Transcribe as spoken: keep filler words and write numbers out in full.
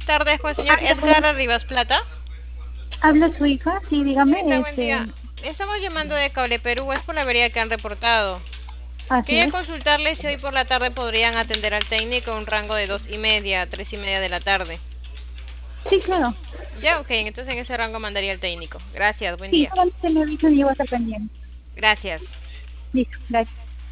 tardes con el señor Habla, Edgar buen- Arribas Plata. habla su hija, sí, dígame, Señorita, buen este, día. Estamos llamando de Cable Perú, es por la avería que han reportado. así Quería es. consultarle si hoy por la tarde podrían atender al técnico en un rango de dos y media a tres y media de la tarde. Sí, claro. Ya, ok, entonces en ese rango mandaría al técnico. Gracias, buen Sí, día. solamente me avisan y yo voy a estar pendiente. Gracias. Listo, gracias.